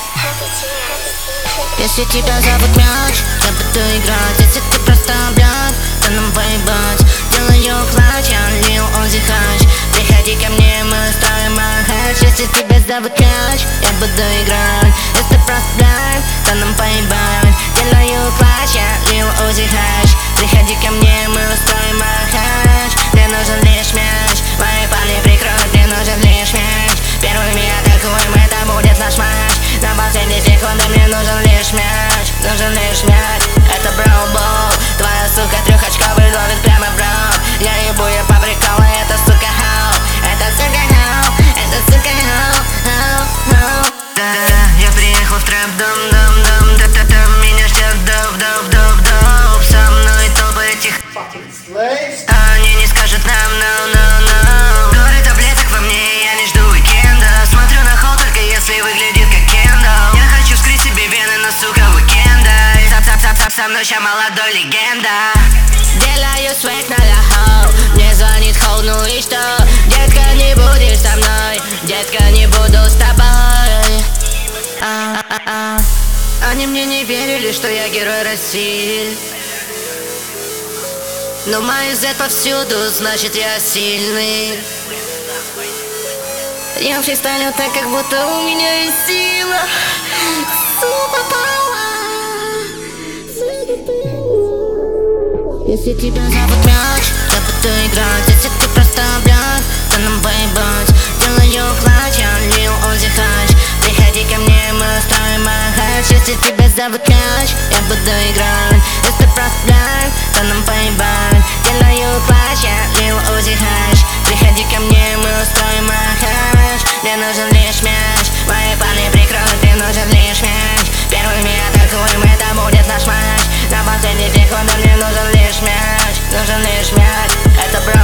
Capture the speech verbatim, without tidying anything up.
Если тебя зовут мяч, я буду играть. Если ты просто блядь, то нам поебать. Делаю клатч, я Lil Uzi Hutch. Приходи ко мне, мы устроим махач. Если тебя зовут мяч, я буду играть. Если ты просто блядь, то нам поебать. Делаю клатч, я Lil Uzi Hutch. Приходи ко мне, мы устроим махач. Мне нужен лишь мяч, мои парни прикроют, мне нужен лишь мяч. Первыми атакуем, это будет наш матч. На последней секунде мне нужен лишь мяч, нужен лишь мяч. Это броу-боу, твоя сука трехочковый ловит прямо в рот. Я ебу ее по приколу, это сука хау, это сука хау, это сука хау, хау, хау. Да-да-да, я приехал в трэп, дом-дом-дом, да-да-да, меня ждет доп-доп-доп-доп-доп. Со мной толпа этих а они не скажут нам no-no-no. Горы таблеток во мне, я не жду уикенда. Смотрю на холл только если выглядит как кендалл. Я хочу вскрыть себе вены, но сука уикенда. Цап-цап-цап-цап, со мной ща молодой легенда. Делаю свек на ляхау. Мне звонит хоу, ну и что? Детка, не будешь со мной, детка, не буду с тобой. А-а-а. Они мне не верили, что я герой России. Но мои Z повсюду, значит я сильный. Я фристайлю так, как будто у меня есть сила. Если тебя зовут мяч, я буду играть. Если ты просто блядь, то нам поебать. Делаю клатч, я Lil Uzi Hutch. Приходи ко мне, мы устроим махач. Если тебя зовут мяч, я буду играть. Если ты просто блядь, то нам поебать. Делаю клатч, я Lil Uzi Hutch. Приходи ко мне, мы устроим махач. Мне нужен лишь мяч, мои парни прикроют, мне нужен лишь мяч. Первыми атакуем, это будет наш матч. На последней секунде мне нужен лишь мяч, нужен лишь мяч. Это бро